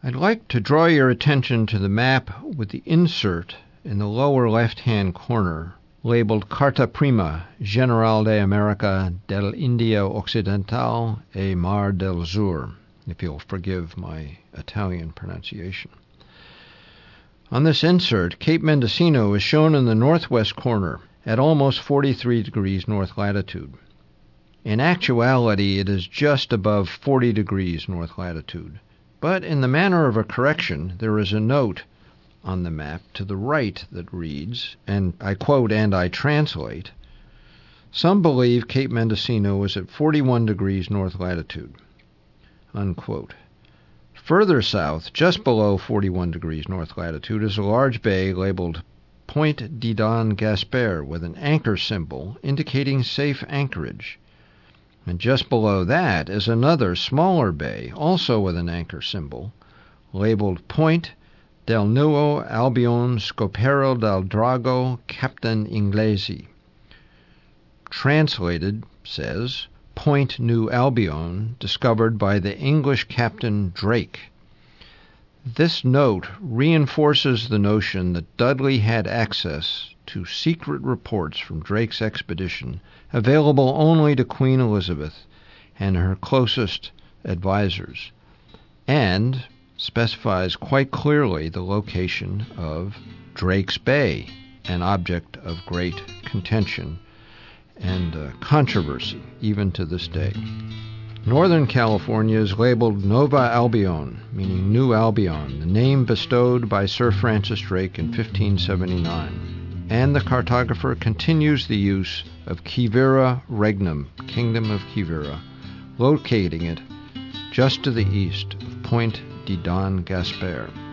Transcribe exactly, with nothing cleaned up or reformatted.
I'd like to draw your attention to the map with the insert in the lower left-hand corner labeled Carta Prima General de América del India Occidental e Mar del Sur, if you'll forgive my Italian pronunciation. On this insert, Cape Mendocino is shown in the northwest corner at almost forty-three degrees north latitude. In actuality, it is just above forty degrees north latitude. But in the manner of a correction, there is a note on the map to the right that reads, and I quote and I translate, "Some believe Cape Mendocino is at forty-one degrees north latitude." Unquote. Further south, just below forty-one degrees north latitude, is a large bay labeled Point de Don Gaspar with an anchor symbol indicating safe anchorage. And just below that is another smaller bay, also with an anchor symbol, labeled Point del Nuevo Albion Scopero del Drago Captain Inglesi. Translated, says, Point New Albion, discovered by the English Captain Drake. This note reinforces the notion that Dudley had access to secret reports from Drake's expedition, available only to Queen Elizabeth and her closest advisors, and specifies quite clearly the location of Drake's Bay, an object of great contention and uh, controversy, even to this day. Northern California is labeled Nova Albion, meaning New Albion, the name bestowed by Sir Francis Drake in fifteen seventy-nine. And the cartographer continues the use of Quivira Regnum, Kingdom of Quivira, locating it just to the east of Point de Don Gaspar.